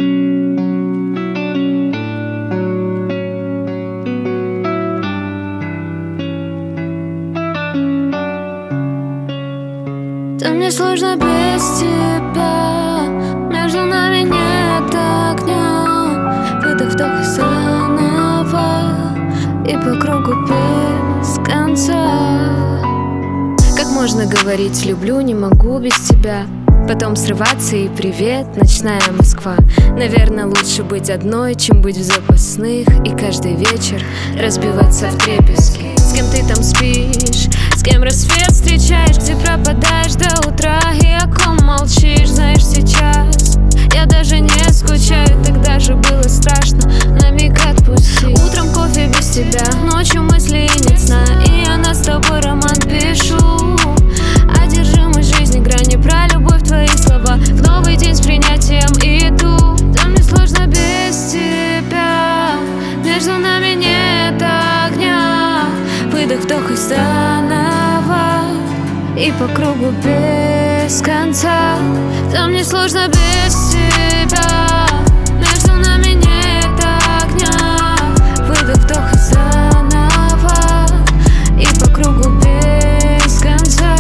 Да мне сложно без тебя, между нами нет огня. Выдох, вдох и заново, и по кругу без конца. Как можно говорить «люблю, не могу без тебя», потом срываться и «привет, ночная Москва». Наверное, лучше быть одной, чем быть в запасных, и каждый вечер разбиваться вдребезги. С кем ты там спишь, с кем рассвет встречаешь, где пропадаешь до утра, и о ком молчишь, знаешь, сейчас я даже не скучаю, тогда же было страшно, на миг отпусти. Утром кофе без тебя, ночью мысли и нет сна, и я с тобой роман пишу. Одержимость жизни, грани, про любовь, твои слова. В новый день с принятием иду. Да мне сложно без тебя, между нами нет огня. Выдох, вдох и заново, и по кругу без конца. Да мне сложно без тебя, между нами нет огня. Выдох, вдох и заново, и по кругу без конца.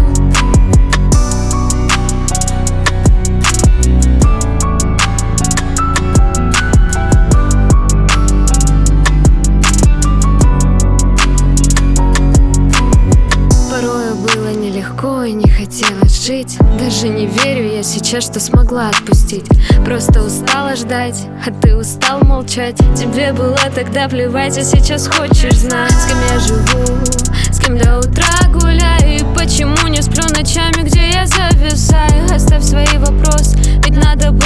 Порою было нелегко и не хотелось жить. Даже не верю я сейчас, что смогла отпустить. Просто устала ждать, а ты устал молчать. Тебе было тогда плевать, а сейчас хочешь знать, с кем я живу, с кем до утра гуляю, и почему не сплю ночами, где я зависаю. Оставь свои вопросы, ведь надо